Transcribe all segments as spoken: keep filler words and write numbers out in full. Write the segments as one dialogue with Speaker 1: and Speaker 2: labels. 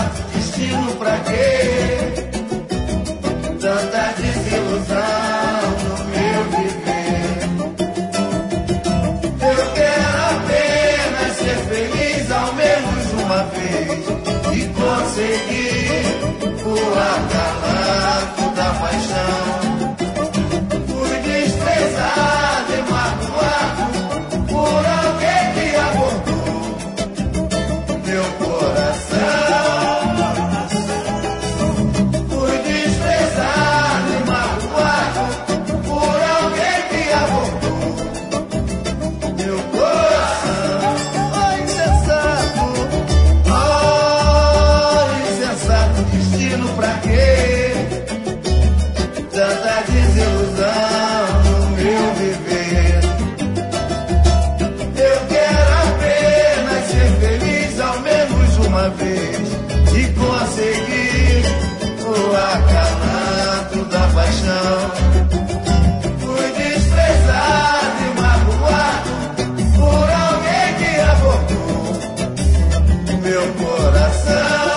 Speaker 1: insensato destino, pra quê? Tanta desilusão no meu viver. Eu quero apenas ser feliz ao menos uma vez e conseguir voar calado da paixão. Fui desprezado e magoado por alguém que abordou meu coração. Fui desprezado e magoado por alguém que abordou meu coração. Oh, insensato, oh, insensato destino, pra quê? Tanta desilusão no meu viver. Eu quero apenas ser feliz ao menos uma vez e conseguir voar calado da paixão. Fui desprezado e magoado por alguém que abordou meu coração.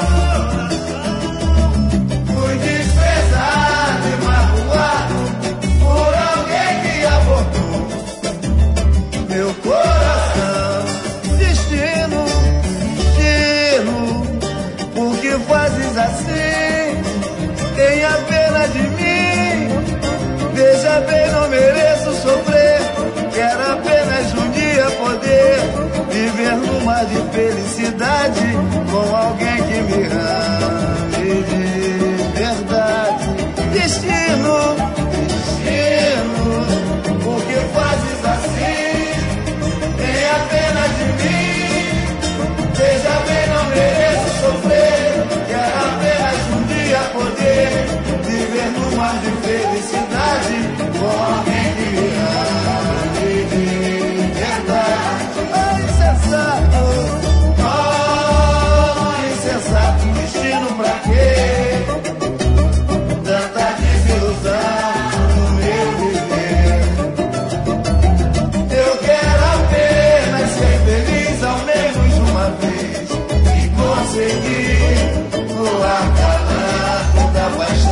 Speaker 1: Fui desprezado e magoado por alguém que abordou meu coração. Destino, destino, por que fazes assim? Tenha pena de mim. Veja bem, não mereço sofrer. Quero apenas um dia poder viver num mar de felicidade com alguém que me ame de verdade. Destino, destino, por que fazes assim? Tenha pena de mim. Veja bem, não mereço sofrer. Quero apenas um dia poder viver num mar de felicidade com alguém que me ame de verdade. Oh, insensato, oh, insensato destino, pra quê? Tanta desilusão no meu viver. Eu quero apenas ser feliz ao menos uma vez e conseguir voar calado da paixão.